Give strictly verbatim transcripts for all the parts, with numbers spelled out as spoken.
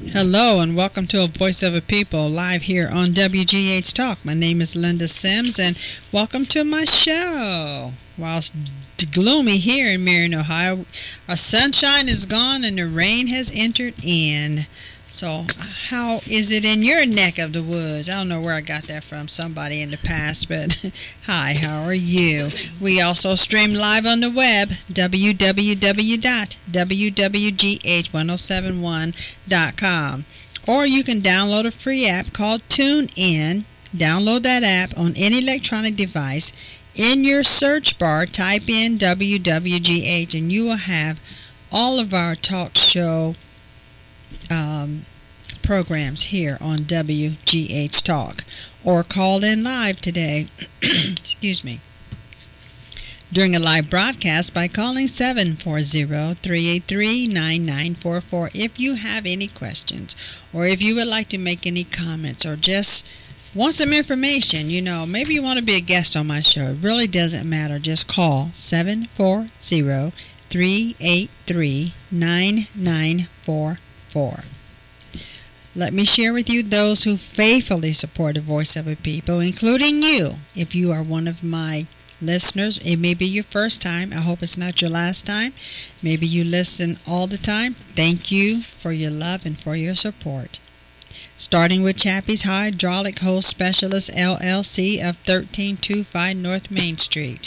Hello and welcome to A Voice of a People live here on W G H Talk. My name is Linda Sims and welcome to my show. While it's gloomy here in Marion, Ohio, our sunshine is gone and the rain has entered in. So how is it in your neck of the woods? I don't know where I got that from, somebody in the past, but hi, how are you? We also stream live on the web, w w w dot w w g h ten seventy-one dot com. Or you can download a free app called TuneIn. Download that app on any electronic device. In your search bar, type in W W G H and you will have all of our talk show Um, programs here on W G H Talk, or call in live today excuse me during a live broadcast by calling seven four zero, three eight three, nine nine four four if you have any questions, or if you would like to make any comments, or just want some information. You know, maybe you want to be a guest on my show. It really doesn't matter. Just call seven four zero, three eight three, nine nine four four. Let me share with you those who faithfully support the Voice of a People, including you. If you are one of my listeners, it may be your first time. I hope it's not your last time. Maybe you listen all the time. Thank you for your love and for your support. Starting with Chappie's Hydraulic Hose Specialist, L L C of thirteen twenty-five North Main Street.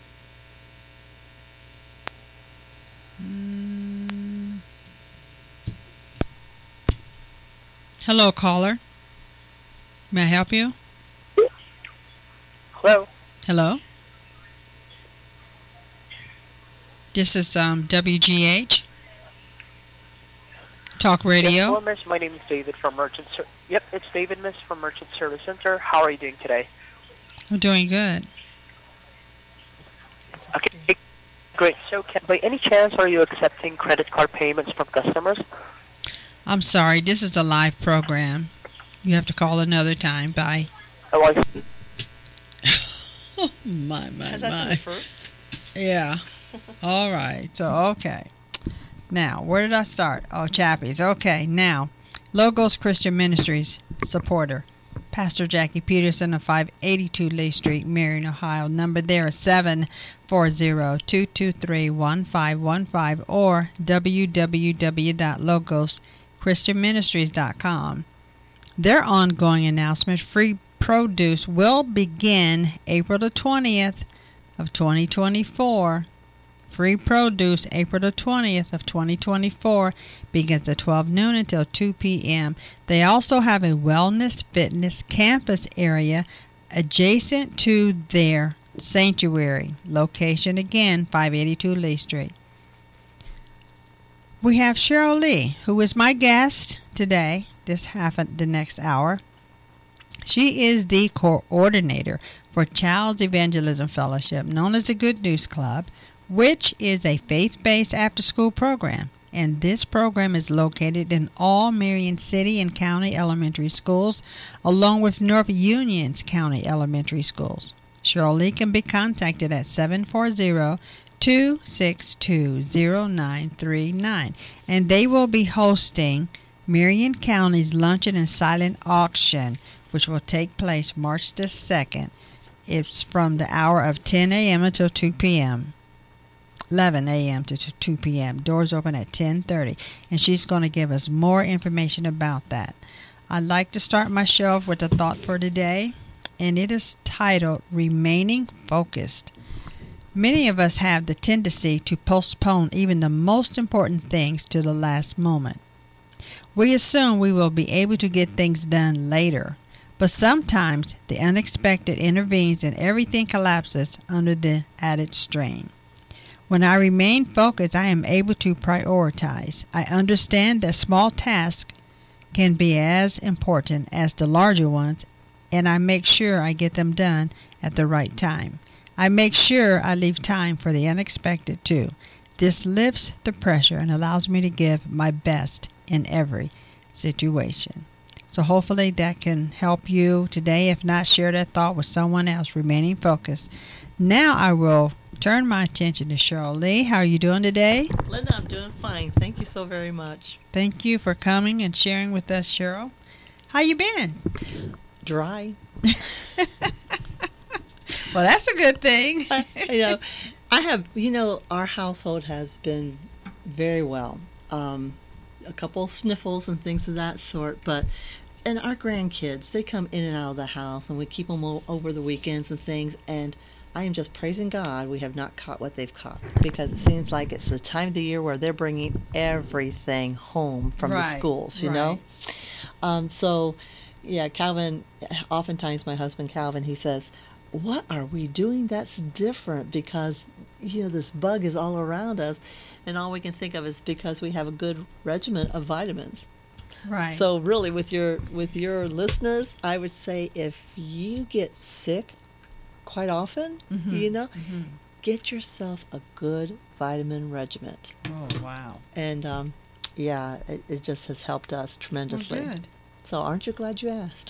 Hello, caller. May I help you? Hello. Hello. This is um, W G H Talk Radio. Yes, hello, Miss. My name is David from Merchant. Ser- yep, it's David, Miss, from Merchant Service Center. How are you doing today? I'm doing good. Okay, great. So, can, by any chance, are you accepting credit card payments from customers? I'm sorry, this is a live program. You have to call another time. Bye. Oh, I oh, my, my, Has my. that been the first? Yeah. All right. So, okay. Now, where did I start? Oh, Chappie's. Okay. Now, Logos Christian Ministries supporter, Pastor Jackie Peterson of five eighty-two Lee Street, Marion, Ohio. Number there is seven four zero, two two three, one five one five or w w w dot logos christian ministries dot com. Their ongoing announcement, free produce, will begin April the twentieth of twenty twenty-four. Free produce, April the twentieth of twenty twenty-four, begins at twelve noon until two p.m. They also have a wellness fitness campus area adjacent to their sanctuary. Location again, five eighty-two Lee Street. We have Cheryl Lee, who is my guest today, this half of the next hour. She is the coordinator for Child's Evangelism Fellowship, known as the Good News Club, which is a faith-based after-school program. And this program is located in all Marion City and County elementary schools, along with North Union's County elementary schools. Cheryl Lee can be contacted at seven four zero, two six two, zero nine three nine. And they will be hosting Marion County's Luncheon and Silent Auction, which will take place March the second. It's from the hour of ten a.m. until two p.m. eleven a.m. to two p.m. Doors open at ten thirty. And she's going to give us more information about that. I'd like to start my show with a thought for today, and it is titled Remaining Focused. Many of us have the tendency to postpone even the most important things to the last moment. We assume we will be able to get things done later, but sometimes the unexpected intervenes and everything collapses under the added strain. When I remain focused, I am able to prioritize. I understand that small tasks can be as important as the larger ones, and I make sure I get them done at the right time. I make sure I leave time for the unexpected too. This lifts the pressure and allows me to give my best in every situation. So hopefully that can help you today. If not, share that thought with someone else, remaining focused. Now I will turn my attention to Cheryl Lee. How are you doing today? Linda, I'm doing fine. Thank you so very much. Thank you for coming and sharing with us, Cheryl. How you been? Dry. Well, that's a good thing. I, you know, I have, you know, our household has been very well. Um, a couple sniffles and things of that sort, but and our grandkids, they come in and out of the house, and we keep them o- over the weekends and things, and I am just praising God we have not caught what they've caught, because it seems like it's the time of the year where they're bringing everything home from Right, the schools, you right. know? Um, so, yeah, Calvin, oftentimes my husband Calvin, he says, what are we doing that's different? Because, you know, this bug is all around us, and all we can think of is because we have a good regimen of vitamins. Right. So really, with your with your listeners, I would say if you get sick quite often, Mhm, you know, mhm. get yourself a good vitamin regimen. Oh, wow. And um, yeah, it, it just has helped us Well, tremendously. good. So aren't you glad you asked?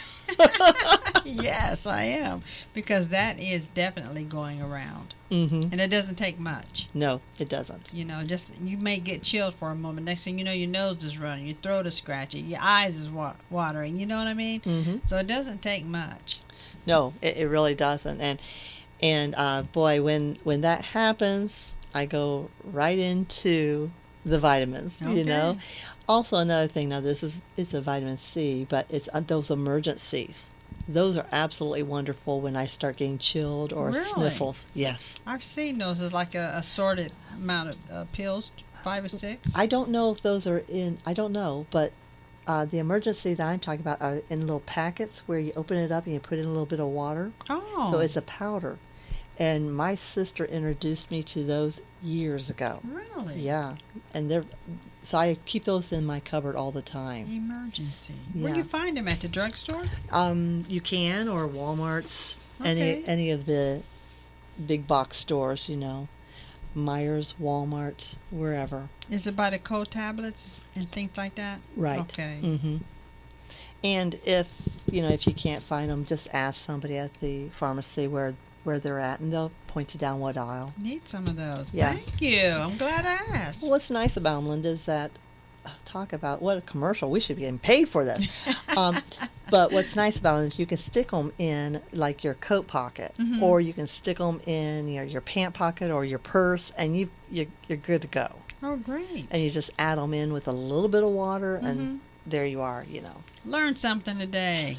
Yes, I am. Because that is definitely going around. Mm-hmm. And it doesn't take much. No, it doesn't. You know, just you may get chilled for a moment. Next thing you know, your nose is running, your throat is scratchy, your eyes is wa- watering. You know what I mean? Mm-hmm. So it doesn't take much. No, it, it really doesn't. And and uh, boy, when when that happens, I go right into the vitamins. Okay. You know. Also, another thing. Now, this is it's a vitamin C, but it's uh, those emergencies. Those are absolutely wonderful when I start getting chilled or Really? sniffles. Yes. I've seen those as like a assorted amount of uh, pills, five or six. I don't know if those are in. I don't know, but uh, the emergency that I'm talking about are in little packets where you open it up and you put in a little bit of water. Oh. So it's a powder. And my sister introduced me to those years ago. Really? Yeah. And they're so I keep those in my cupboard all the time. Emergency. Where do Yeah. you find them? At the drugstore? Um, you can, or Walmart's, Okay. any any of the big box stores, you know, Myers, Walmart, wherever. Is it by the cold tablets and things like that? Right. Okay. Mm-hmm. And if you know if you can't find them, just ask somebody at the pharmacy where where they're at, and they'll point you down what aisle. Need some of those. Yeah. Thank you. I'm glad I asked. Well, what's nice about them, Linda, is that uh, talk about what a commercial. We should be getting paid for this. um, but what's nice about them is you can stick them in like your coat pocket, Mhm. or you can stick them in your your pant pocket or your purse, and you you're, you're good to go. Oh, great. And you just add them in with a little bit of water, Mhm. and there you are. You know. Learned something today.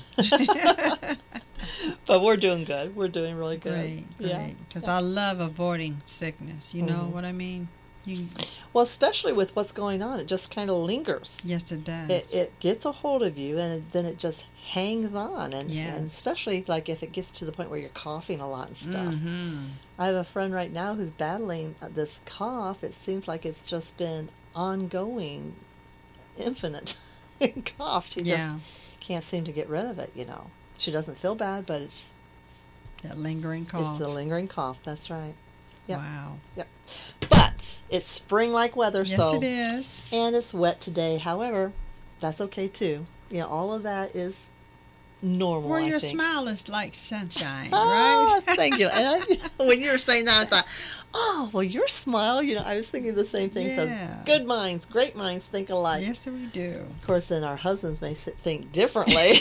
But we're doing good. We're doing really good. Great, Yeah. great. Because I love avoiding sickness. You know Mhm. what I mean? You, Well, especially with what's going on, it just kind of lingers. yes, it does. It, it gets a hold of you, and it, then it just hangs on, and, Yes. and especially like if it gets to the point where you're coughing a lot and stuff. Mm-hmm. I have a friend right now who's battling uh, this cough. It seems like it's just been ongoing, infinite cough. She Yeah. just can't seem to get rid of it. You know, she doesn't feel bad, but it's That lingering cough. it's the lingering cough. That's right. Yep. Wow. But it's spring-like weather, Yes, so it is. and it's wet today. However, that's okay too. You know, all of that is normal. Well, I your think. smile is like sunshine, Oh, right? thank you. And I, when you were saying that, I thought, oh, well, your smile. You know, I was thinking the same thing. Yeah. So good minds, great minds think alike. Yes, we do. Of course, then our husbands may s- think differently.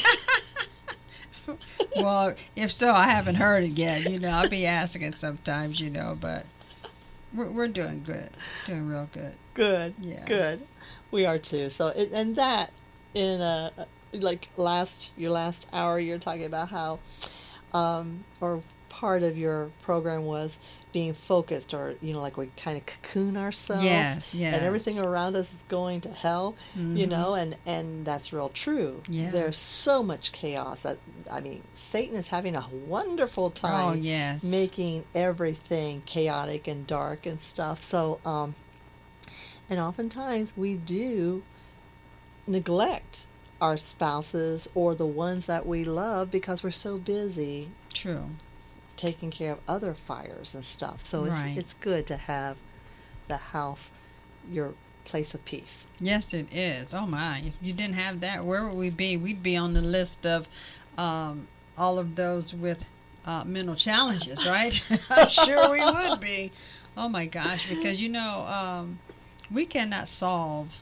Well, if so, I haven't heard it yet. You know, I'll be asking sometimes, you know, but we're, we're doing good. Doing real good. Good. Yeah. Good. We are too. So, it, and that in a like last your last hour, you're talking about how, um, or part of your program was being focused, or you know, like we kind of cocoon ourselves. Yes, yes. And everything around us is going to hell, you Mhm. know, and and that's real true. Yeah. There's so much chaos that I mean, Satan is having a wonderful time Oh, yes. making everything chaotic and dark and stuff. So, um, and oftentimes we do neglect our spouses or the ones that we love because we're so busy True. taking care of other fires and stuff. So it's Right. it's good to have the house your place of peace. Yes, it is. Oh, my. If you didn't have that, where would we be? We'd be on the list of um, all of those with uh, mental challenges, right? I'm sure we would be. Oh my gosh, because you know, um, we cannot solve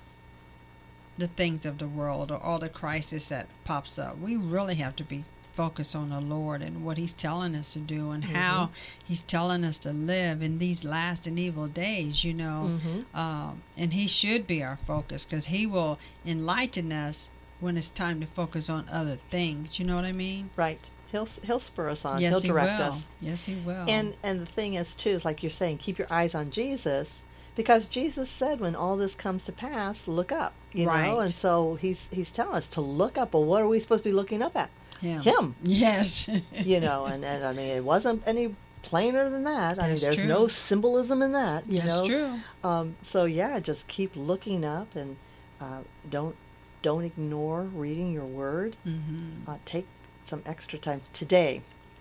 the things of the world or all the crisis that pops up. We really have to be focused on the Lord and what He's telling us to do and Mm-hmm. how He's telling us to live in these last and evil days, you know. Mm-hmm. Um, and He should be our focus because He will enlighten us when it's time to focus on other things. You know what I mean? Right. He'll he'll spur us on. Yes, he'll direct He will. us. Yes, He will. And and the thing is too is like you're saying, keep your eyes on Jesus, because Jesus said when all this comes to pass, look up. You know, Right. and so he's he's telling us to look up. Well, what are we supposed to be looking up at? Him. Him. Yes. You know, and, and I mean it wasn't any plainer than that. I mean That's there's true. no symbolism in that. You That's know. true. Um, so yeah, just keep looking up and uh, don't don't ignore reading your word. Mm-hmm. Uh, take some extra time today.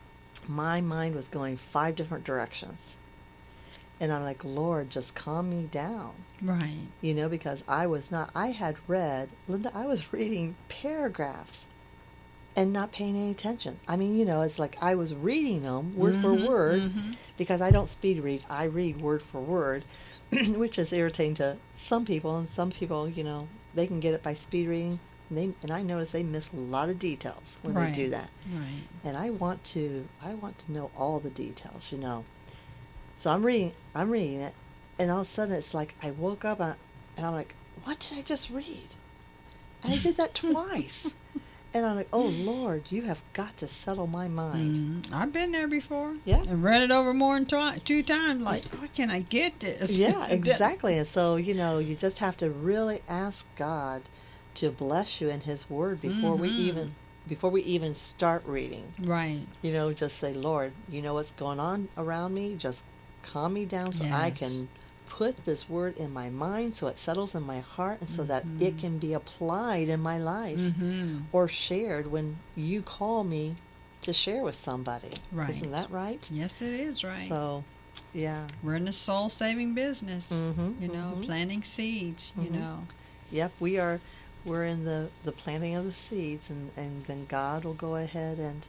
My mind was going five different directions. And I'm like, Lord, just calm me down. Right. You know, because I was not, I had read, Linda, I was reading paragraphs and not paying any attention. I mean, you know, it's like I was reading them word for Mhm, word mhm. because I don't speed read. I read word for word, which is irritating to some people. And some people, you know, they can get it by speed reading. And, they, and I notice they miss a lot of details when Right. they do that. Right. And I want to I want to know all the details, you know. So I'm reading I'm reading it, and all of a sudden it's like I woke up and and I'm like, what did I just read? And I did that twice. And I'm like, oh Lord, you have got to settle my mind. Mhm. I've been there before. Yeah. And read it over more than twi- two times. Like, why can't I get this? Yeah, exactly. And so, you know, you just have to really ask God to bless you in His Word before we Mhm. even before we even start reading. Right. You know, just say, Lord, you know what's going on around me? Just calm me down so I Yes. can put this word in my mind so it settles in my heart and so that it can be applied in my life Mm-hmm. or shared when you call me to share with somebody. Right. Isn't that right? Yes, it is right. So, yeah. We're in the soul saving business. Mhm, You know, mhm. planting seeds. You Mhm. know. Yep, we are we're in the, the planting of the seeds, and, and then God will go ahead and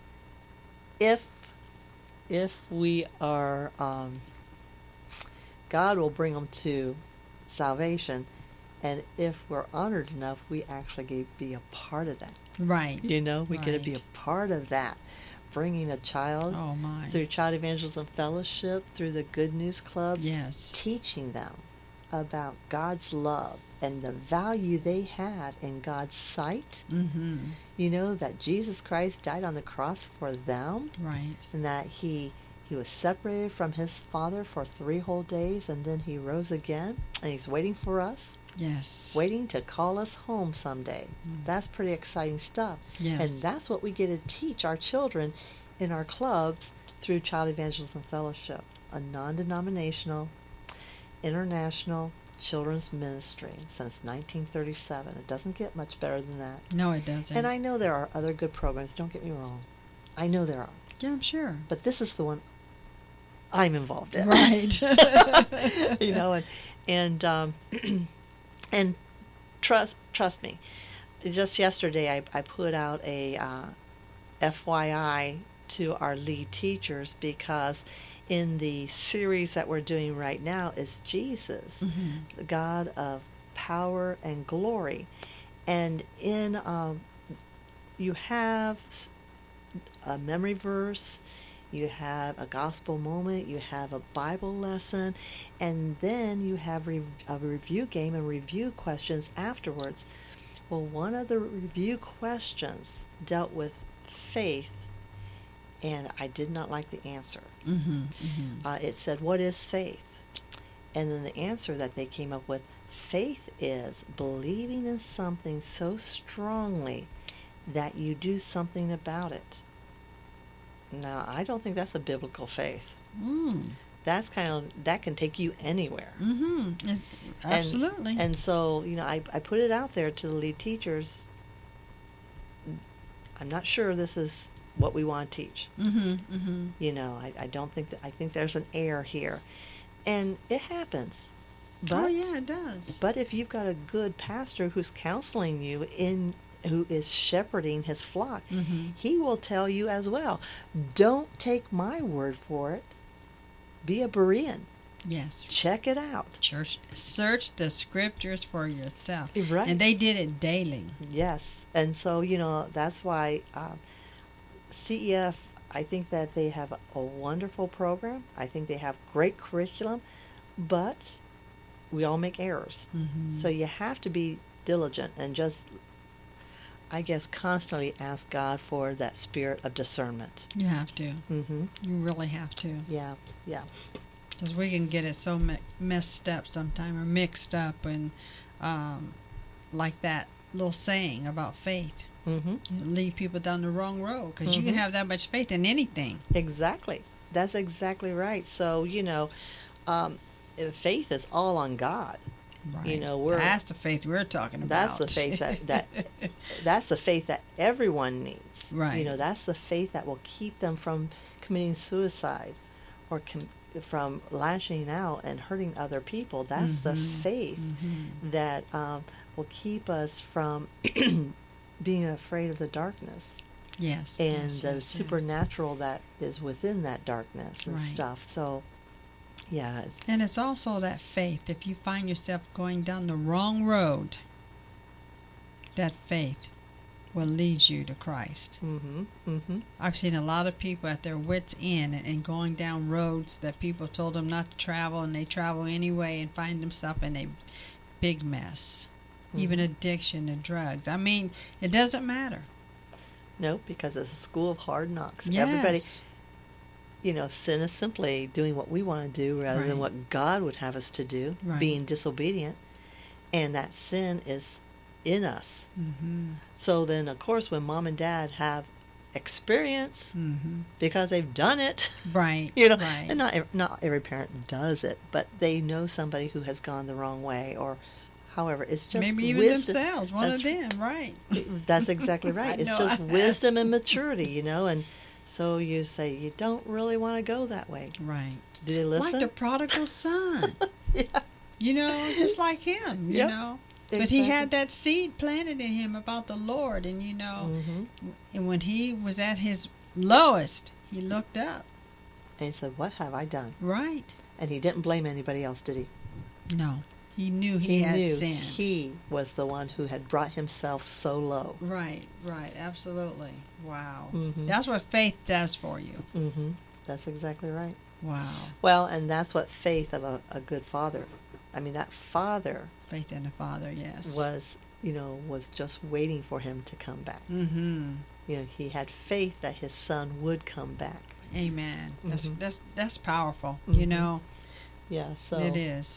if if we are um, God will bring them to salvation, and if we're honored enough, we actually get to be a part of that. Right. You know, we get to be Right. a part of that, bringing a child Oh my. through Child Evangelism Fellowship, through the Good News Clubs, Yes. teaching them about God's love and the value they have in God's sight. Mm-hmm. You know, that Jesus Christ died on the cross for them, Right. and that he he was separated from his Father for three whole days, and then he rose again, and he's waiting for us, Yes. waiting to call us home someday. Mm. That's pretty exciting stuff. Yes. And that's what we get to teach our children in our clubs through Child Evangelism Fellowship, a non-denominational, international children's ministry since nineteen thirty-seven. It doesn't get much better than that. No, it doesn't. And I know there are other good programs, don't get me wrong. I know there are. Yeah, I'm sure. But this is the one I'm involved in. Right. You know, and and um, and trust trust me. Just yesterday, I I put out a uh, F Y I to our lead teachers, because in the series that we're doing right now is Jesus, Mhm. the God of power and glory, and in um, you have a memory verse, you have a gospel moment, you have a Bible lesson, and then you have rev- a review game and review questions afterwards. Well, one of the review questions dealt with faith, and I did not like the answer. Mm-hmm. Mm-hmm. Uh, it said, what is faith? And then the answer that they came up with, faith is believing in something so strongly that you do something about it. Now, I don't think that's a biblical faith. Mm. That's kind of, that can take you anywhere. Mm-hmm. It- absolutely. And, and so, you know, I, I put it out there to the lead teachers. I'm not sure this is what we want to teach. mm-hmm. Mm-hmm. You know, I, I don't think that, I think there's an error here. And it happens. But, Oh yeah, it does. but if you've got a good pastor who's counseling you in who is shepherding his flock, Mm-hmm. he will tell you as well. Don't take my word for it. Be a Berean. Yes. Check it out. Church, search the scriptures for yourself. Right. And they did it daily. Yes. And so, you know, that's why um, C E F, I think that they have a wonderful program. I think they have great curriculum, but we all make errors. Mm-hmm. So you have to be diligent and just, I guess, constantly ask God for that spirit of discernment. You have to. Mm-hmm. You really have to. Yeah, yeah. Because we can get it so me- messed up sometime or mixed up, and um, like that little saying about faith. Mm-hmm. You lead people down the wrong road because you Mhm. can have that much faith in anything. Exactly. That's exactly right. So, you know, um, if faith is all on God. Right. You know, we're that's the faith we're talking that's about. the faith that, that that's the faith that everyone needs. Right. You know, that's the faith that will keep them from committing suicide or com- from lashing out and hurting other people. That's the Mhm. faith Mhm. that um, will keep us from being afraid of the darkness Yes. and yes, the yes, supernatural that is within that darkness and Right. stuff. So, yeah. Yes. And it's also that faith. If you find yourself going down the wrong road, that faith will lead you to Christ. Mm-hmm. Mm-hmm. I've seen a lot of people at their wits' end and, and going down roads that people told them not to travel, and they travel anyway and find themselves in a big mess. Even Mhm. addiction to drugs. I mean, it doesn't matter. No, because it's a school of hard knocks. Yes. Everybody, you know, sin is simply doing what we want to do rather than Right. what God would have us to do, Right. being disobedient. And that sin is in us. Mm-hmm. So then, of course, when mom and dad have experience Mm-hmm. because they've done it, Right. you know, Right. and not ev- not every parent does it, but they know somebody who has gone the wrong way, or however, it's just Maybe even wisdom. themselves, one That's of them, right? That's exactly I right. It's know just I have. wisdom and maturity, you know, and so you say you don't really want to go that way. Right. Do they listen? Like the prodigal son. Yeah. You know, just like him, you Yep. know. But he had that seed planted in him about the Lord, and you know, hmm and when he was at his lowest, he looked up. And he said, "What have I done?" Right. And he didn't blame anybody else, did he? No. He knew he, had knew sinned. he was the one who had brought himself so low. Right, right, absolutely. Wow. Mhm. That's what faith does for you. hmm That's exactly right. Wow. Well, and that's what faith of a, a good father. I mean, that father Faith in the Father, yes. was, you know, was just waiting for him to come back. Mm-hmm. You know, he had faith that his son would come back. Amen. That's Mhm. that's that's powerful. You Mhm. know, Yeah, so it is.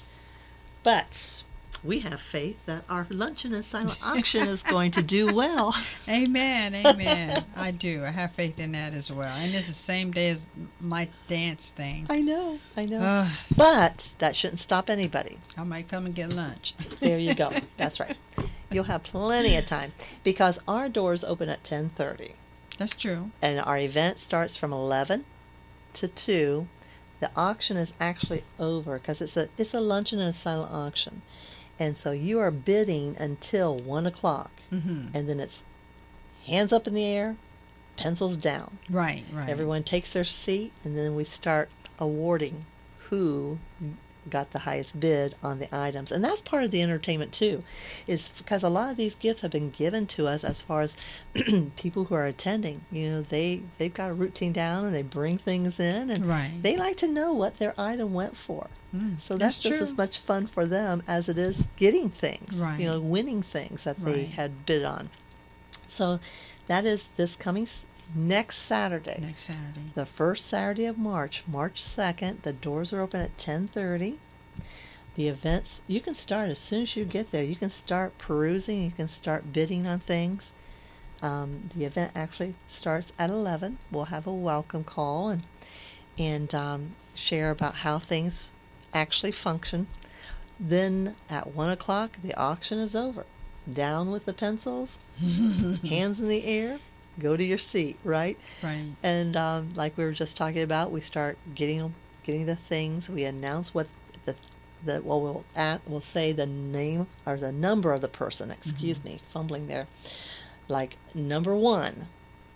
But we have faith that our luncheon and silent auction is going to do well. Amen. Amen. I do. I have faith in that as well. And it's the same day as my dance thing. I know, I know. Uh, But that shouldn't stop anybody. I might come and get lunch. There you go. That's right. You'll have plenty of time because our doors open at ten thirty That's true. and our event starts from eleven to two. The auction is actually over because it's a it's a luncheon and a silent auction. And so you are bidding until one o'clock. Mm-hmm. And then it's hands up in the air, pencils down. Right, right. Everyone takes their seat, and then we start awarding who got the highest bid on the items. And that's part of the entertainment too, is because a lot of these gifts have been given to us as far as people who are attending. You know, they they've got a routine down and they bring things in, and Right. they like to know what their item went for. Mm, So that's, just true. as much fun for them as it is getting things, Right. you know, winning things that they Right. had bid on. So that is this coming s- next Saturday. Next Saturday. The first Saturday of March, March second. The doors are open at ten thirty. The events, you can start as soon as you get there. You can start perusing. You can start bidding on things. Um, the event actually starts at eleven. We'll have a welcome call and and um, share about how things actually function. Then at one o'clock, the auction is over. Down with the pencils, hands in the air, go to your seat, right? Right. And um, like we were just talking about, we start getting getting the things. We announce what the the well we'll at we'll say the name or the number of the person. Excuse me, fumbling there. like number one.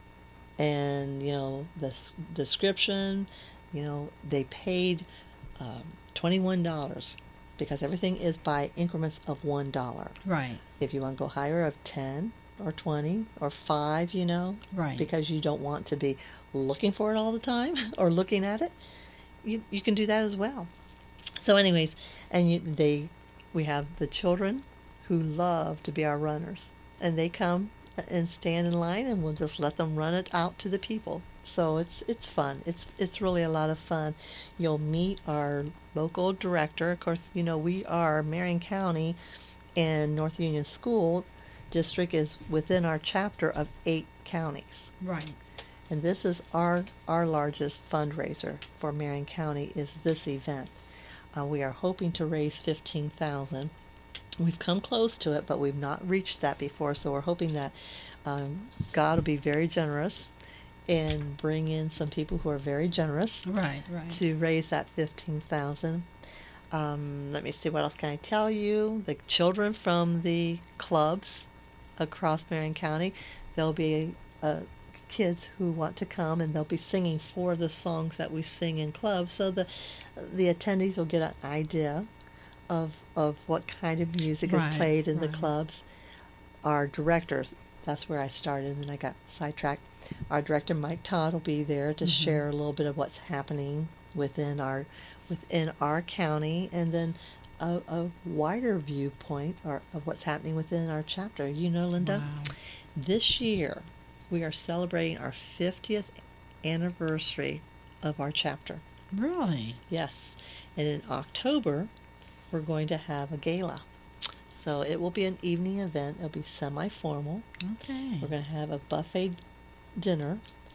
And, you know, the s- description, you know, they paid um, twenty-one dollars because everything is by increments of one dollar. Right. If you want to go higher, of ten or twenty or five, you know, Right. because you don't want to be looking for it all the time or looking at it, you, you can do that as well. So anyways, and you, they, we have the children who love to be our runners, and they come and stand in line, and we'll just let them run it out to the people. So it's it's fun. It's it's really a lot of fun. You'll meet our local director. Of course, you know, we are Marion County, and North Union School District is within our chapter of eight counties. Right. And this is our our largest fundraiser for Marion County is this event. Uh, we are hoping to raise fifteen thousand dollars. We've come close to it, but we've not reached that before, so we're hoping that um, God will be very generous and bring in some people who are very generous Right. Right. to raise that fifteen thousand dollars. Um, let me see, what else can I tell you? The children from the clubs across Marion County, there'll be uh, kids who want to come, and they'll be singing four of the songs that we sing in clubs, so the the attendees will get an idea of of what kind of music Right, is played in right. the clubs. Our directors, that's where I started, and then I got sidetracked. Our director, Mike Todd, will be there to Mhm. share a little bit of what's happening within our within our county, and then a, a wider viewpoint or of what's happening within our chapter. You know, Linda, Wow. this year we are celebrating our fiftieth anniversary of our chapter. Really? Yes. And in October, we're going to have a gala. So it will be an evening event. It'll be semi-formal. Okay. We're going to have a buffet dinner.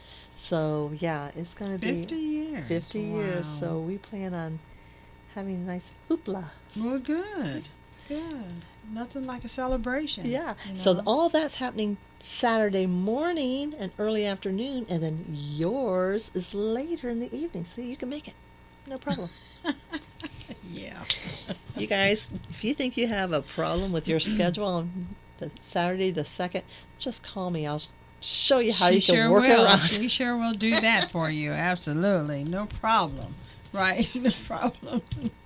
So, yeah, it's going to be Fifty years. fifty years. Wow. So we plan on having a nice hoopla. Well, good. Good. Nothing like a celebration. Yeah. you So know? all that's happening Saturday morning and early afternoon, and then yours is later in the evening. So you can make it. No problem. Yeah. You guys, if you think you have a problem with your schedule on the Saturday the second, just call me. I'll show you how she you can sure work will. around. She sure will do that for you. Absolutely. No problem. Right. No problem.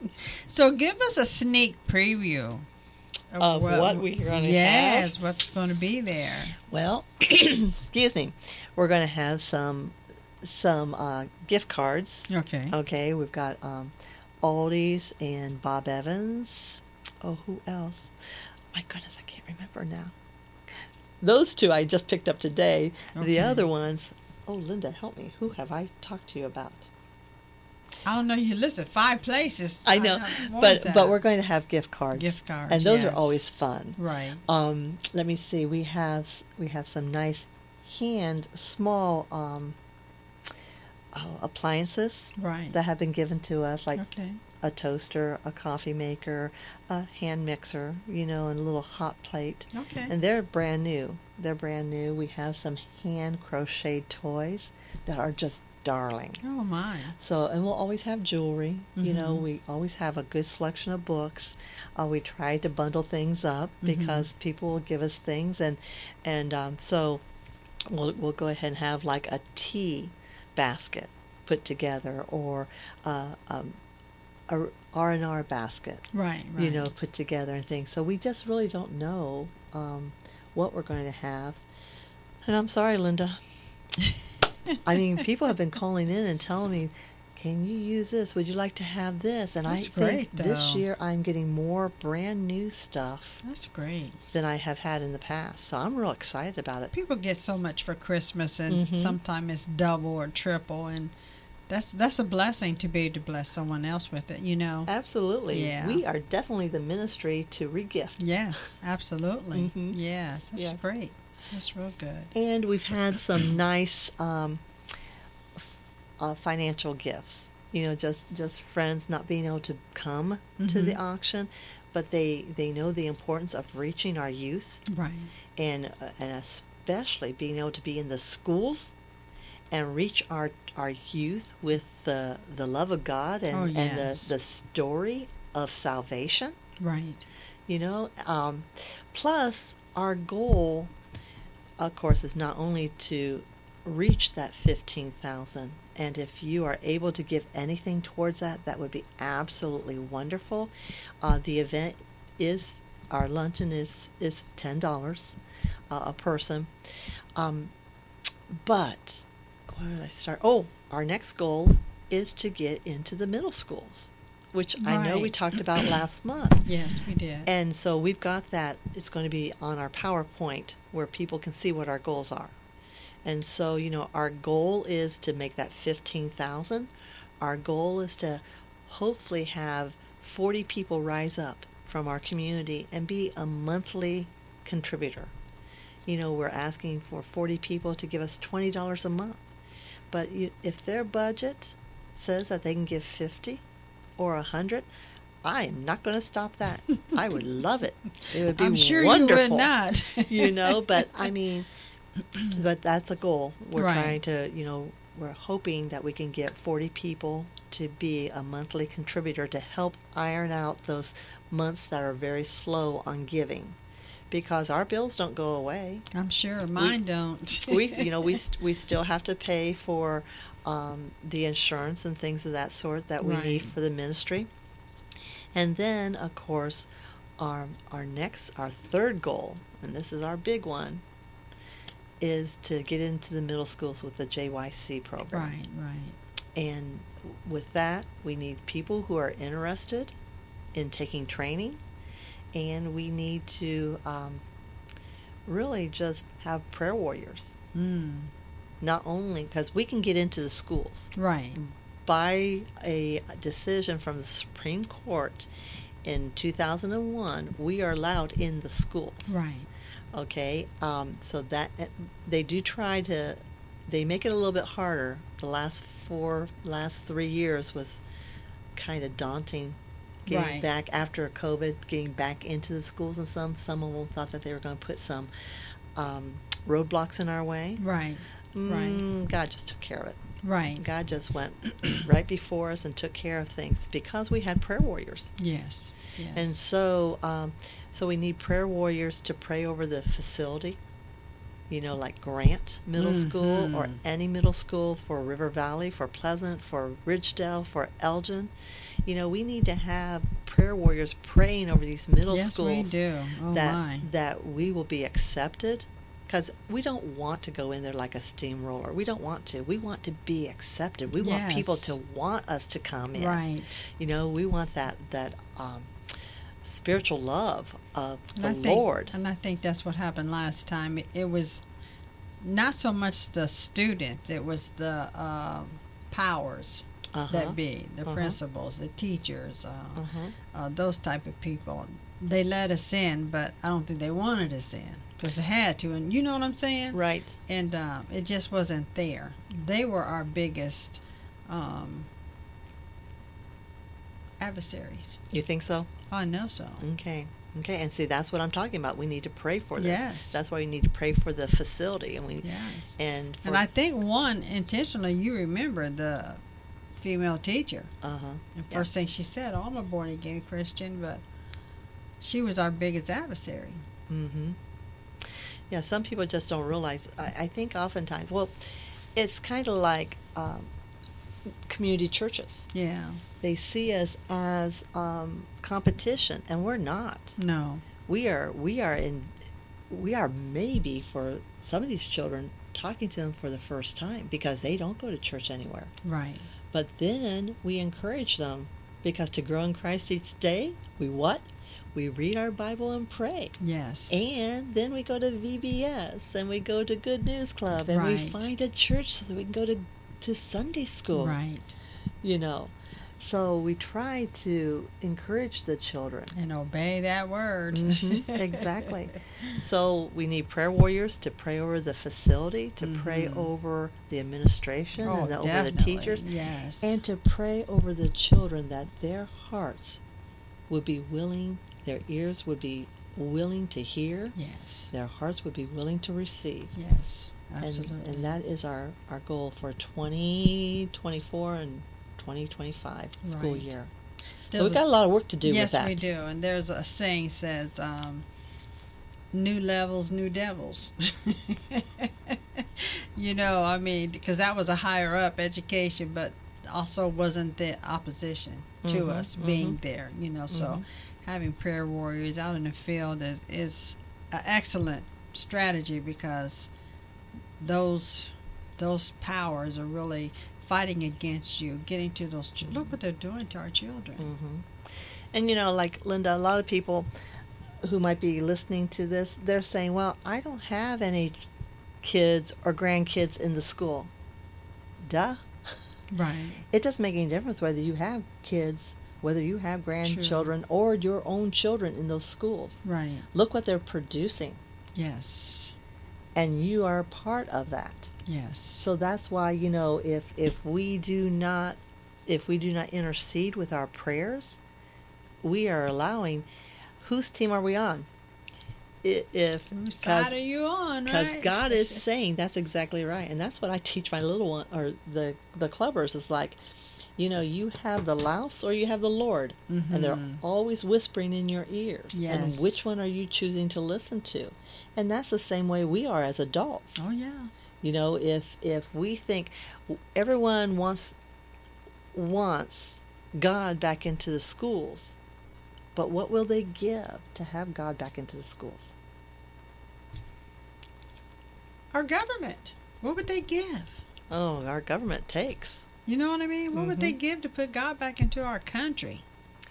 So give us a sneak preview Of what we're gonna yes, have? what's going to be there. Well, excuse me. We're going to have some some uh, gift cards. Okay. Okay, we've got um, Aldi's and Bob Evans. Oh, who else? My goodness, I can't remember now. Those two I just picked up today. Okay. The other ones, oh, Linda, help me. Who have I talked to you about? I don't know. You listed five places. I know, what but was that? but we're going to have gift cards. Gift cards, and those yes. are always fun. right. Um, let me see. We have we have some nice hand small um, oh, appliances Right. that have been given to us, like okay. a toaster, a coffee maker, a hand mixer, you know, and a little hot plate. Okay. And they're brand new. They're brand new. We have some hand crocheted toys that are just darling. Oh my. So, and we'll always have jewelry. You know, Mhm. we always have a good selection of books. Uh, we try to bundle things up Mhm. because people will give us things, and and um, so we'll we'll go ahead and have like a tea basket put together, or uh, um, a R and R basket, Right. Right. you know, put together and things. So we just really don't know um, what we're going to have. And I'm sorry, Linda. I mean, people have been calling in and telling me, can you use this? Would you like to have this? And That's I think great, this though. year I'm getting more brand new stuff That's great. than I have had in the past. So I'm real excited about it. People get so much for Christmas, and Mhm. sometimes it's double or triple, and that's that's a blessing to be able to bless someone else with it. You know. Absolutely. Yeah. We are definitely the ministry to regift. Yes. Absolutely. Mhm. Yes. That's Yes. great. That's real good. And we've had some nice um, f- uh, financial gifts. You know, just just friends not being able to come to the Mhm. auction, but they they know the importance of reaching our youth, Right. and uh, and especially being able to be in the schools and reach our our youth with the the love of God, and Oh, and yes. the the story of salvation. Right. You know, um, plus our goal of course, is not only to reach that fifteen thousand, and if you are able to give anything towards that, that would be absolutely wonderful. Uh, the event is, our luncheon is, is ten dollars uh, a person. Um, but, where did I start? Oh, our next goal is to get into the middle schools, which I know we Right. talked about last month. Yes, we did. And so we've got that. It's going to be on our PowerPoint where people can see what our goals are. And so, you know, our goal is to make that fifteen thousand. Our goal is to hopefully have forty people rise up from our community and be a monthly contributor. You know, we're asking for forty people to give us twenty dollars a month. But you, if their budget says that they can give fifty or a hundred, I am not going to stop that. I would love it. It would be I'm sure wonderful. you would not. You know, but I mean, but that's a goal. We're Right. trying to, you know, we're hoping that we can get forty people to be a monthly contributor to help iron out those months that are very slow on giving, because our bills don't go away. I'm sure mine don't. we, you know, we st- we still have to pay for um, the insurance and things of that sort that we Right. need for the ministry. And then, of course, our our next, our third goal, and this is our big one, is to get into the middle schools with the J Y C program. Right, right. And with that, we need people who are interested in taking training, and we need to um, really just have prayer warriors. Mm. Not only because we can get into the schools Right. by a decision from the Supreme Court in two thousand one, we are allowed in the schools. Right. Okay, um, so that they do try to, they make it a little bit harder. The last four, last three years was kind of daunting. Getting Right. back after COVID, getting back into the schools, and some some of them thought that they were going to put some um, roadblocks in our way. Right. Right. Mm, God just took care of it. Right. God just went right before us and took care of things because we had prayer warriors. Yes. Yes. And so, um, so we need prayer warriors to pray over the facility. You know, like Grant Middle School or Mhm. any middle school for River Valley, for Pleasant, for Ridgedale, for Elgin. You know, we need to have prayer warriors praying over these middle yes, schools we do. Oh that my. that we will be accepted. Because we don't want to go in there like a steamroller. We don't want to. We want to be accepted. We want people Yes. to want us to come in. Right. You know, we want that that um, spiritual love of And the I think, Lord. And I think that's what happened last time. It, it was not so much the students, it was the uh, powers Uh-huh. that be, the Uh-huh. principals, the teachers, uh, Uh-huh. uh, those type of people. They let us in, but I don't think they wanted us in because they had to. And you know what I'm saying? Right. And um, it just wasn't there. They were our biggest um, adversaries. You think so? I know so. Okay. Okay. And see, that's what I'm talking about. We need to pray for this. Yes. That's why we need to pray for the facility, and we Yes. and for, And I think one intentionally, you remember the female teacher. uh-huh. And Yeah. first thing she said, oh, I'm a born again Christian, but she was our biggest adversary. Mm-hmm. Yeah, some people just don't realize. I, I think oftentimes, well, it's kind of like um, community churches. Yeah. They see us as um, competition, and we're not. No. We are. We are in. We are maybe for some of these children talking to them for the first time because they don't go to church anywhere. Right. But then we encourage them because to grow in Christ each day, we what? We read our Bible and pray. Yes. And then we go to V B S and we go to Good News Club and we Right. find a church so that we can go to, to Sunday school. Right. You know. So we try to encourage the children. And obey that word. Mhm, exactly. So we need prayer warriors to pray over the facility, to pray Mhm. over the administration Oh, and the, over the definitely. teachers, Yes. and to pray over the children that their hearts would be willing, their ears would be willing to hear, yes. their hearts would be willing to receive. Yes. And, Absolutely. and that is our, our goal for twenty twenty-four and twenty twenty-five school Right. year. So There's we've got a lot of work to do yes, with that. we do. And there's a saying says, um, new levels, new devils. You know, I mean, because that was a higher up education, but also wasn't the opposition to Mhm, us being mhm. there. You know, so Mhm. having prayer warriors out in the field is is an excellent strategy because those those powers are really fighting against you, getting to those. Ch- look what they're doing to our children. Mhm. And you know, like Linda, a lot of people who might be listening to this, they're saying, "Well, I don't have any kids or grandkids in the school." Duh. Right. It doesn't make any difference whether you have kids, whether you have True. grandchildren, or your own children in those schools. Right. Look what they're producing, Yes. and you are a part of that. Yes. So that's why, you know, if if we do not if we do not intercede with our prayers, we are allowing. Whose team are we on? I- If Whose side are you on, because right? God is saying that's exactly right, and that's what I teach my little one or the the clubbers. Is like, you know, you have the louse or you have the Lord, and they're Mhm. always whispering in your ears. Yes. And which one are you choosing to listen to? And that's the same way we are as adults. Oh yeah. You know, if if we think everyone wants wants God back into the schools, but what will they give to have God back into the schools? Our government. What would they give? Oh, our government takes. You know what I mean? What would they Mhm. give to put God back into our country?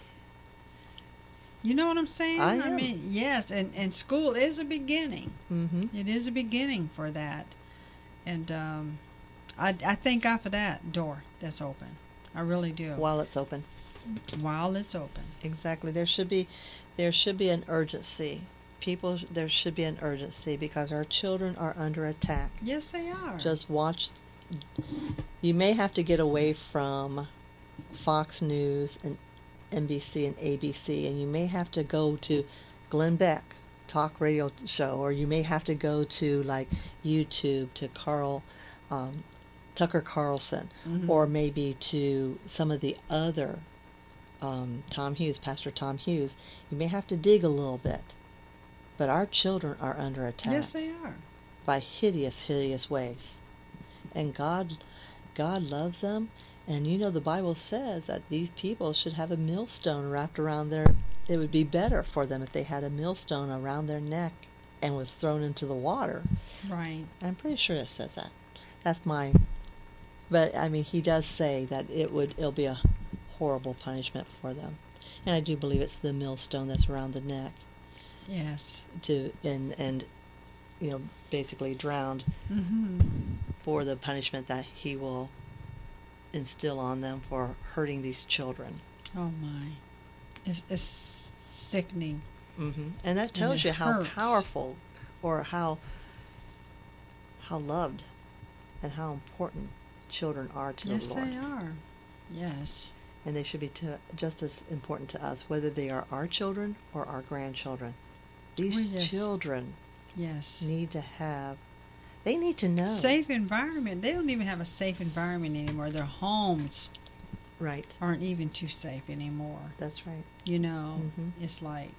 You know what I'm saying? I am. mean, yes, and, and school is a beginning. Mm-hmm. It is a beginning for that. And um, I, I thank God for that door that's open. I really do. While it's open. While it's open. Exactly. There should be, there should be an urgency. People, there should be an urgency because our children are under attack. Yes, they are. Just watch. You may have to get away from Fox News and N B C and A B C, and you may have to go to Glenn Beck talk radio show, or you may have to go to like YouTube to Carl um, Tucker Carlson, Mhm. or maybe to some of the other um, Tom Hughes, Pastor Tom Hughes. You may have to dig a little bit, but our children are under attack Yes, they are. by hideous, hideous ways. And God, God loves them. And you know, the Bible says that these people should have a millstone wrapped around their. It would be better for them if they had a millstone around their neck and was thrown into the water. Right. I'm pretty sure it says that. That's my. But I mean, he does say that it would. It'll be a horrible punishment for them. And I do believe it's the millstone that's around the neck Yes. to and and you know basically drowned Mm-hmm. for the punishment that he will instill on them for hurting these children. Oh my. It's, it's sickening. Mm-hmm. And that And tells it you how hurts. powerful or how how loved and how important children are to Yes, the Lord. they are. Yes. And they should be to, just as important to us, whether they are our children or our grandchildren. These Oh, yes. children Yes. need to have, they need to know. Safe environment. They don't even have a safe environment anymore. Their homes Right. aren't even too safe anymore. That's right. You know, Mhm. it's like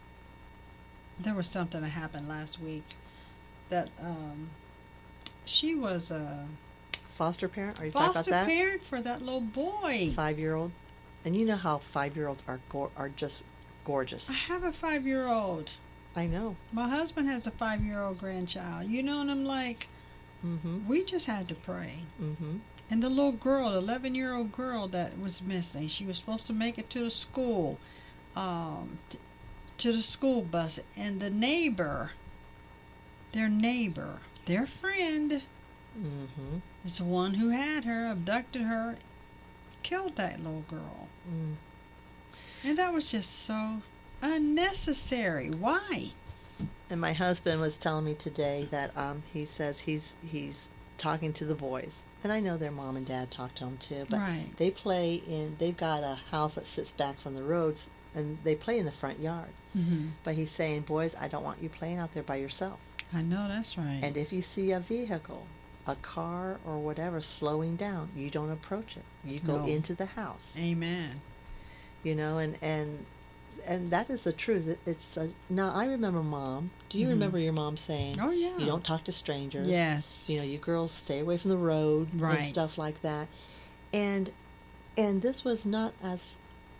there was something that happened last week that um, she was a Foster parent? Are you talking about foster that? parent for that little boy. Five-year-old. And you know how five-year-olds are go- are just gorgeous. I have a five-year-old. I know. My husband has a five-year-old grandchild. You know, and I'm like, Mm-hmm. we just had to pray. Mm-hmm. And the little girl, the eleven-year-old girl that was missing, she was supposed to make it to the school, um, t- to the school bus, and the neighbor, their neighbor, their friend, Mm-hmm. is the one who had her, abducted her, killed that little girl. Mm. And that was just so unnecessary. Why? And my husband was telling me today that um, he says he's he's talking to the boys, and I know their mom and dad talk to them too. But Right. they play in. They've got a house that sits back from the roads, and they play in the front yard. Mm-hmm. But he's saying, boys, I don't want you playing out there by yourself. I know that's right. And if you see a vehicle, a car or whatever slowing down, you don't approach it. You go No. into the house. Amen. You know, and and and that is the truth. It, it's a, now I remember Mom. Do you Mhm. remember your mom saying, Oh, yeah. you don't talk to strangers. Yes. You know, you girls stay away from the road Right. and stuff like that. And and this was not as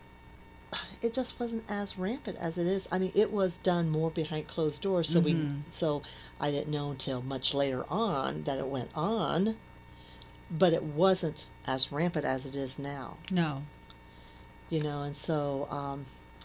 it just wasn't as rampant as it is. I mean, it was done more behind closed doors, so Mhm. we so I didn't know until much later on that it went on, but it wasn't as rampant as it is now. No. You know, and so um,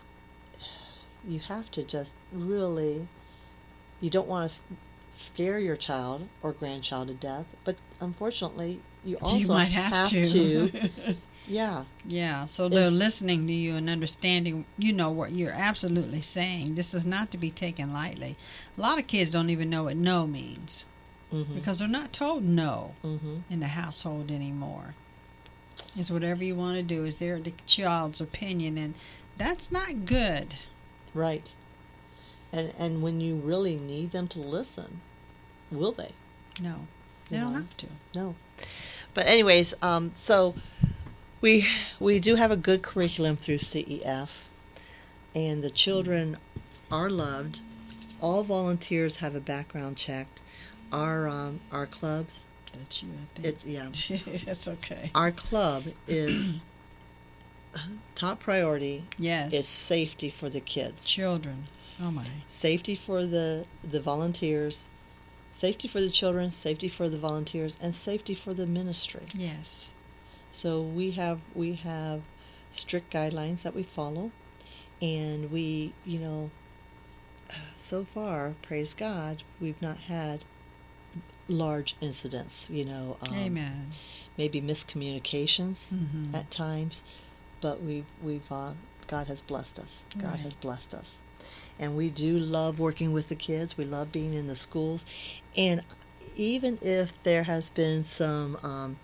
you have to just really, you don't want to scare your child or grandchild to death, but unfortunately, you also You might have, to. to yeah. Yeah, so they're It's- listening to you and understanding, you know, what you're absolutely saying. This is not to be taken lightly. A lot of kids don't even know what no means Mm-hmm. because they're not told no Mm-hmm. in the household anymore. It's whatever you want to do. Is their the child's opinion, and that's not good. Right. And and when you really need them to listen, will they? No, they You don't know? have to. No. But anyways, um, so we we do have a good curriculum through C E F, and the children are loved. All volunteers have a background checked. Our um, our clubs, That's you, I think. it's yeah. That's okay. Our club is top priority Yes. is safety for the kids. Children. Oh, my. Safety for the, the volunteers, safety for the children, safety for the volunteers, and safety for the ministry. Yes. So we have we have strict guidelines that we follow, and we, you know, so far, praise God, we've not had large incidents, you know, um, Amen. maybe miscommunications Mhm. at times, but we've we've uh, God has blessed us. God Right. has blessed us, and we do love working with the kids. We love being in the schools, and even if there has been some um,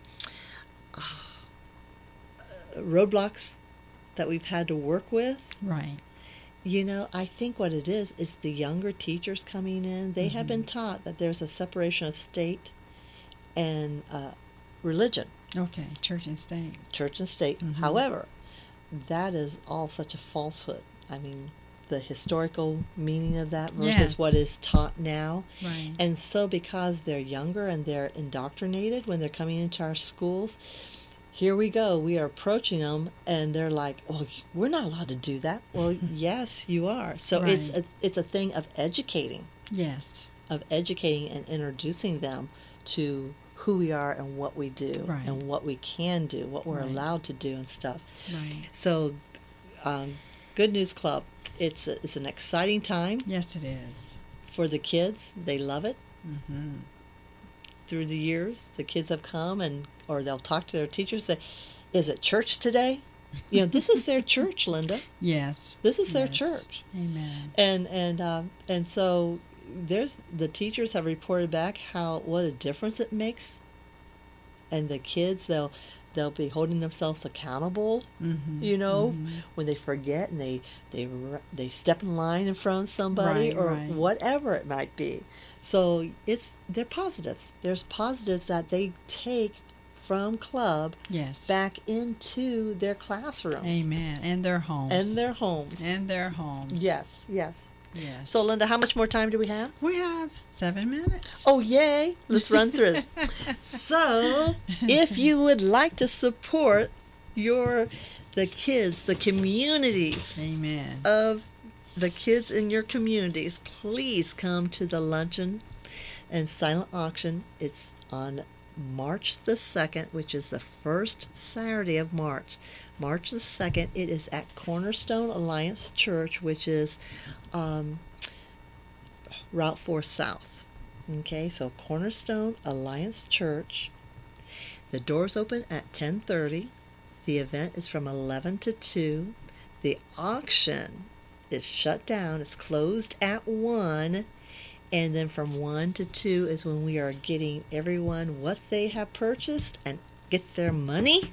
roadblocks that we've had to work with, Right. you know, I think what it is is the younger teachers coming in. They have been taught that there's a separation of state and uh, religion. Okay. Church and state. Church and state. Mhm. However, that is all such a falsehood. I mean, the historical meaning of that versus Yes. what is taught now. Right. And so because they're younger and they're indoctrinated when they're coming into our schools, here we go. We are approaching them and they're like, well, we're not allowed to do that. Well, yes, you are. So it's Right. a, it's a thing of educating, Yes. of educating and introducing them to who we are and what we do Right. and what we can do, what we're Right. allowed to do and stuff. Right. So, um, Good News Club, it's a, it's an exciting time Yes, it is. for the kids. They love it. Mm-hmm. Through the years, the kids have come and or they'll talk to their teachers. Say, "Is it church today?" You know, this is their church, Linda. Yes. This is their Yes. church. Amen. And and um, and so there's the teachers have reported back how what a difference it makes. And the kids, they'll they'll be holding themselves accountable. Mm-hmm. You know, Mhm. when they forget and they they r- they step in line in front of somebody Right, or right. whatever it might be. So it's they're positives. There's positives that they take from club Yes. back into their classrooms Amen. And their homes. and their homes. And their homes. Yes, yes. Yes. So Linda, how much more time do we have? we have seven minutes. Oh, yay. Let's run through this. So, if you would like to support your the kids, the communities Amen. of the kids in your communities, please come to the luncheon and silent auction. It's on March the second, which is the first Saturday of March. March the second, it is at Cornerstone Alliance Church, which is um, Route four South. Okay, so Cornerstone Alliance Church. The doors open at ten thirty. The event is from eleven to two. The auction is shut down. It's closed at one. And then from one to two is when we are getting everyone what they have purchased and get their money.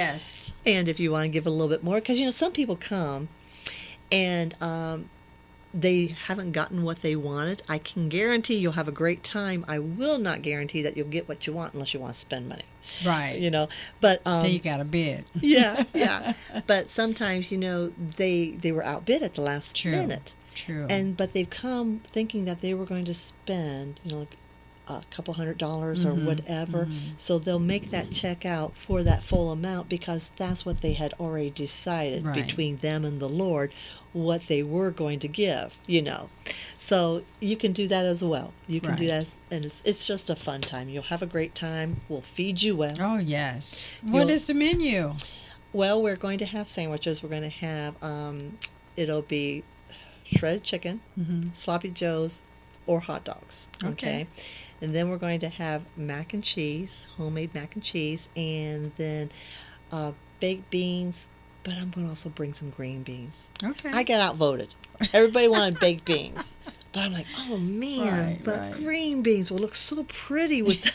Yes. And if you want to give a little bit more, because, you know, some people come and um, they haven't gotten what they wanted, I can guarantee you'll have a great time. I will not guarantee that you'll get what you want unless you want to spend money. Right. You know, but um, then you got to bid. yeah, yeah. But sometimes, you know, they they were outbid at the last True. minute, True. and but they've come thinking that they were going to spend, you know, like a couple hundred dollars or Mhm, whatever. mhm. So they'll make that check out for that full amount because that's what they had already decided Right. between them and the Lord, what they were going to give. You know, so you can do that as well. You can do Right. that, and it's it's just a fun time. You'll have a great time. We'll feed you well. Oh, yes. What You'll- is the menu? Well, we're going to have sandwiches. We're going to have, um, it'll be shredded chicken, Mm-hmm. sloppy joes, or hot dogs. Okay. Okay. And then we're going to have mac and cheese, homemade mac and cheese, and then uh, baked beans. But I'm going to also bring some green beans. Okay. I got outvoted. Everybody wanted baked beans. But I'm like, oh man, Right, but right. green beans will look so pretty with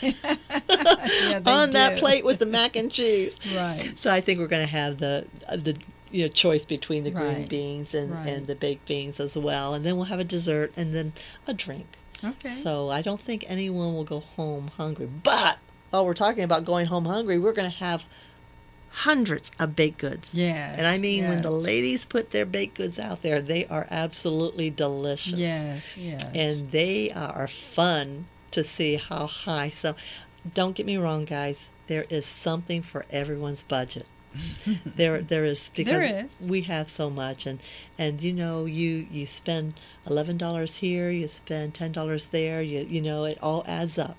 Yeah, they on that do. plate with the mac and cheese. Right. So I think we're going to have the uh, the you know choice between the green Right. beans and, Right. and the baked beans as well, and then we'll have a dessert and then a drink. Okay. So I don't think anyone will go home hungry. But while we're talking about going home hungry, we're going to have hundreds of baked goods. Yes. And I mean, when the yes. ladies put their baked goods out there, they are absolutely delicious. Yes, yes. And they are fun to see how high. So don't get me wrong, guys. There is something for everyone's budget. there there is because There is. we have so much, and and you know you you spend eleven dollars here, you spend ten dollars there, you you know it all adds up.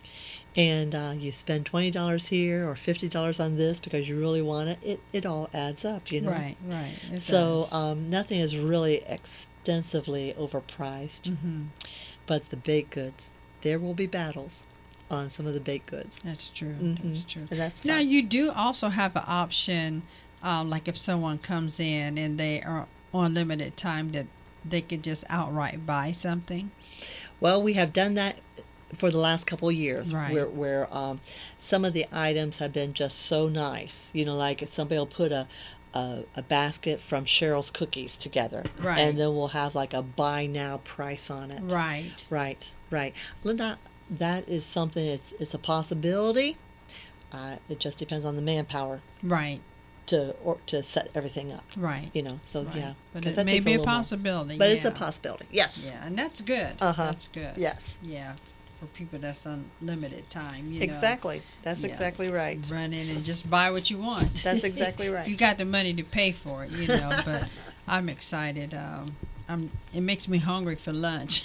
And uh, you spend twenty dollars here or fifty dollars on this because you really want it, it it all adds up, you know. Right, right. It So does. um, nothing is really extensively overpriced, Mhm. but the baked goods, there will be battles on some of the baked goods. That's true. Mhm. That's true. And that's Now, fine. you do also have an option, um, like if someone comes in and they are on limited time, that they could just outright buy something. Well, we have done that for the last couple of years, Right. where where um, some of the items have been just so nice. You know, like if somebody will put a, a a basket from Cheryl's Cookies together, Right. and then we'll have like a buy now price on it. Right. Right, right. Linda, that is something. It's it's a possibility. Uh, it just depends on the manpower Right. to or to set everything up. Right. You know, so right. yeah, But 'cause it that may takes be a little more. possibility. But yeah. it's a possibility. Yes. Yeah, and that's good. Uh-huh. That's good. Yes. Yeah, for people that's on limited time. You know, Exactly. That's Yeah. exactly right. run in and just buy what you want. That's exactly right. You got the money to pay for it, you know. But I'm excited. Um, I'm. It makes me hungry for lunch.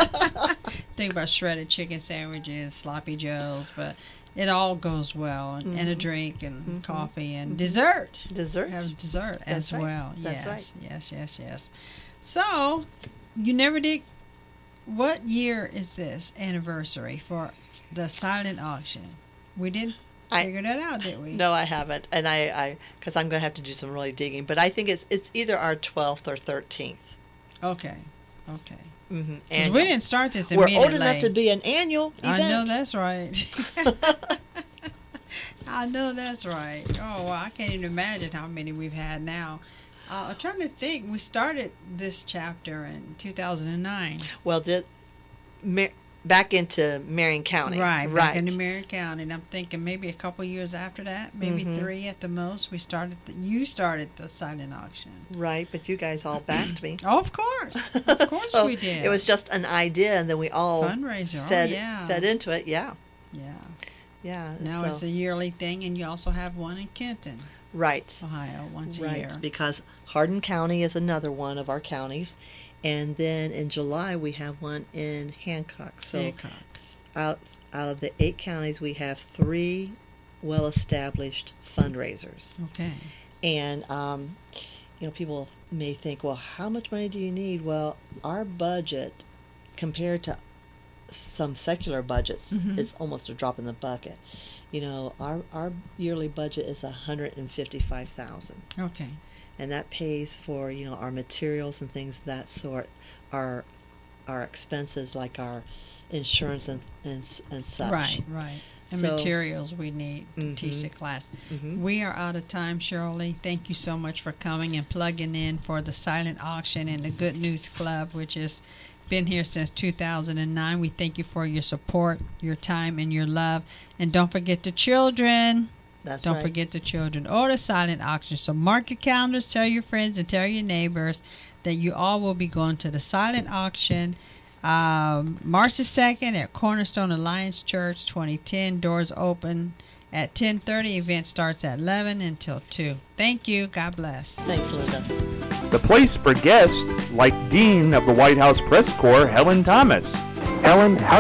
Think about shredded chicken sandwiches, sloppy joes, but it all goes well, and, and a Mhm. drink and Mhm. coffee and Mhm. dessert. Dessert. Have dessert That's as right. well. That's yes, right. yes, yes, yes. So, you never did. What year is this anniversary for the silent auction? We didn't I- figure that out, did we? No, I haven't, and I, I, because I'm going to have to do some really digging. But I think it's it's either our twelfth or thirteenth. Okay, okay. Mm-hmm. 'Cause we didn't start this a We're minute old enough late. to be an annual event. I know that's right. I know that's right. Oh, well, I can't even imagine how many we've had now. Uh, I'm trying to think. We started this chapter in two thousand nine. Well, the, Mar- back into Marion County. Right, Right. back in Marion County. And I'm thinking maybe a couple years after that, maybe Mhm. three at the most, we started, the, you started the silent auction. Right, but you guys all backed me. Oh, of course. Of course So we did. It was just an idea, and then we all fundraiser. fed oh, yeah. fed into it. Yeah, Yeah. yeah. Now so- it's a yearly thing, and you also have one in Kenton, right. Ohio, once a Right, year. because Hardin County is another one of our counties, and then in July we have one in Hancock. So Hancock. out out of the eight counties, we have three well-established fundraisers. Okay. And um, you know, people may think, well, how much money do you need? Well, our budget compared to some secular budgets Mhm. is almost a drop in the bucket. You know, our our yearly budget is a hundred and fifty-five thousand. Okay. And that pays for, you know, our materials and things of that sort, our our expenses like our insurance and and, s- and such. Right, right. And So- materials we need to Mhm. teach the class. Mhm. We are out of time, Shirley. Thank you so much for coming and plugging in for the silent auction and the Good News Club, which has been here since two thousand nine. We thank you for your support, your time, and your love. And don't forget the children. That's Don't right. forget the children or the silent auction. So mark your calendars, tell your friends, and tell your neighbors that you all will be going to the silent auction um, March the second at Cornerstone Alliance Church, twenty ten. Doors open at ten thirty. Event starts at eleven until two. Thank you. God bless. Thanks, Linda. The place for guests like Dean of the White House Press Corps, Helen Thomas. Ellen, how